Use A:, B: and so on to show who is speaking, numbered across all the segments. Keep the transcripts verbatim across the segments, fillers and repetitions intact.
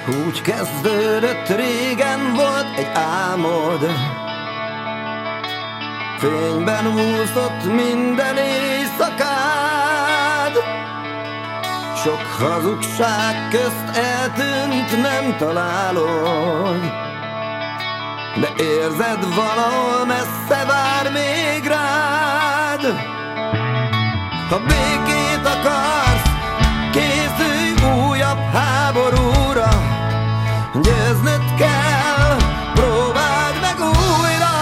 A: Úgy kezdődött, régen volt egy álmod, fényben úszott minden éjszakád. Sok hazugság közt eltűnt, nem találod, de érzed, valahol messze vár még rád. Ha békét akarsz, készülj újabb háborúra. Győznöd kell, próbáld meg újra.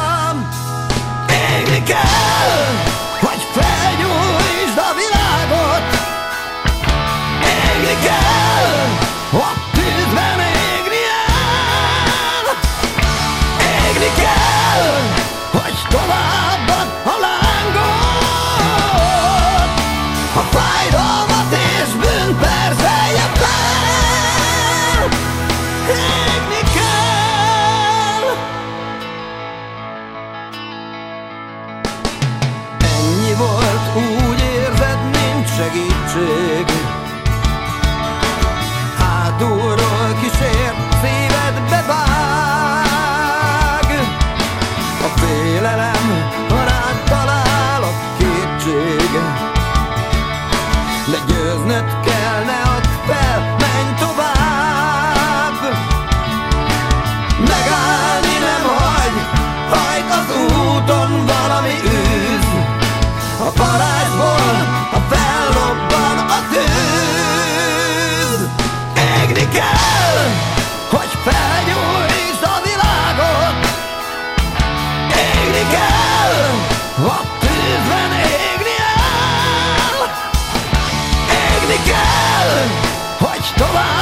A: Égni kell, hogy felgyújtsd a világot. Égni kell, a tűzben égni el. Égni kell, hogy továbbadd a lángot. A fájdalmat és bűnt perzelje fel. Égni kell. Ennyi volt, úgy érzed, nincs segítség. Hátulról kísér, szívedbe vág. A félelem, ha rád talál a kétség, de győznöd kell, ne add fel, menj tovább. Megállni nem hagy, hagyd az úton, valami űz. A parázsból, ha fellobban a tűz. Égni kell, hogy felgyújtsd a világot. Égni kell, a tűzben égni el. Égni kell, hogy tovább